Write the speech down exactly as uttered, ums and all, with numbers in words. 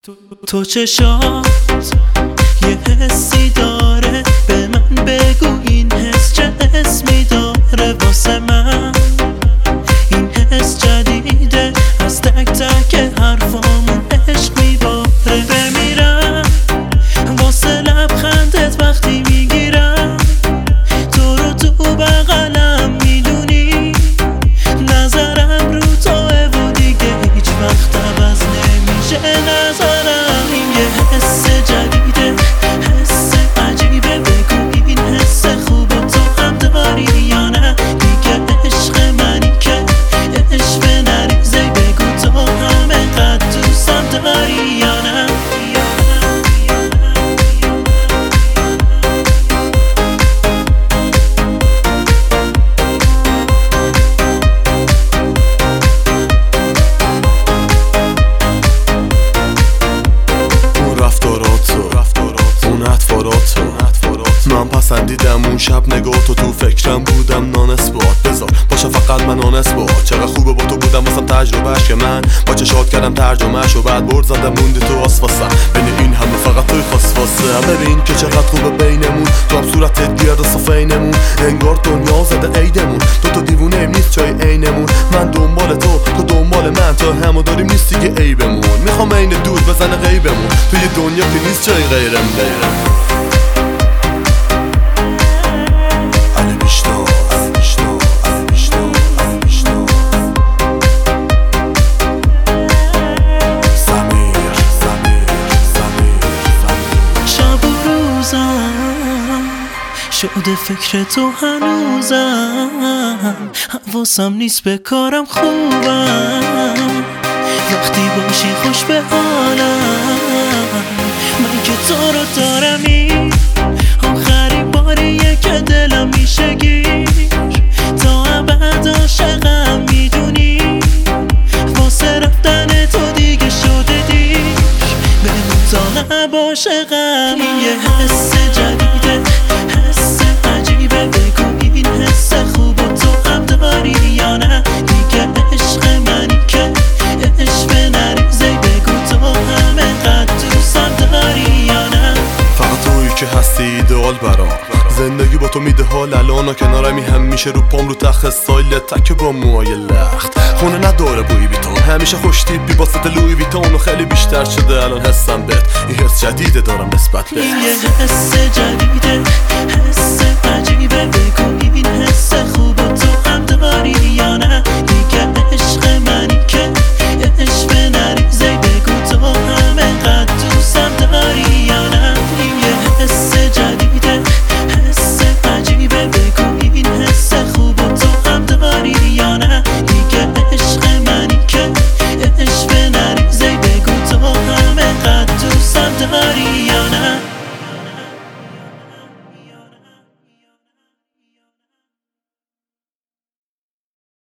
تو چشات یه حسی داره، به من بگو این حس چه اسمی داره. واسه من این حس جدیده، از تک تک حرفامون عشق میباره. بمیرم واسه لبخندت وقتی میگیرم تو رو تو بغلم، میدونی نظرم رو توه و دیگه هیچ وقت عوض نمیشه نظرم. این یه حس جدیده، حس عجیبه، بگو این حس خوب تو هم داری یا نه. دیگه عشق منی که عشق نریزه، بگو تو هم اینقدر دوستم داری یا نه. من پسندیدم اون شب نگاه تو، تو فکرم بودم نانسبات. بذار باشه فقط من نانسبات. چقدر خوبه با تو بودم واسم تجربهش که من با چشات کردم ترجمهش و بعد برد زدم موندی تو آسفاسم. بین این همه فقط توی خاص واسه ببین که چقدر خوبه بینمون. تو هم صورتت گرد صفینمون، انگار دنیا زده عیدمون. تو تو دیوونه ایم نیست جای عینمون. من دنبال تو، تو دنبال من، تا همو داریم نیست دیگه عیبمون. میخوام عین دود بزنه غیبمون، توی دنیا که نیست جای غیرم غیرم. شده فکر تو هنوزم، حواسم نیست به کارم خوبم. وقتی باشی خوش به حالم، من که تو رو دارم. این آخرین باریه که دلم میشه گیر، تا ابد عاشقم، میدونی واسه رفتن تو دیگه شده دیر. بمون تا نباشقم. این یه حس جدیده، حس عجیبه، بگو این حس خوب تو هم داری یا نه. دیگه عشق منی که عشق نریزه، بگو تو هم اینقدر دوستم داری یا نه. فقط تویی که هستی ایدئال برام، زندگی با تو میده حال الان. و کنارمی هم میشه رو پام رو تخت استایل تک با موهای لخت. خونه نداره بوی بیتون، همیشه خوش تیپی با ست لوی ویتون. و خیلی بیشتر شده الان حسم بهت، این حس جدیده دارم نسبت به. این یه حس جدیده، حس عجیبه، بگو این حس خوب تو هم داری یا نه. دیگه عشق منی که عشق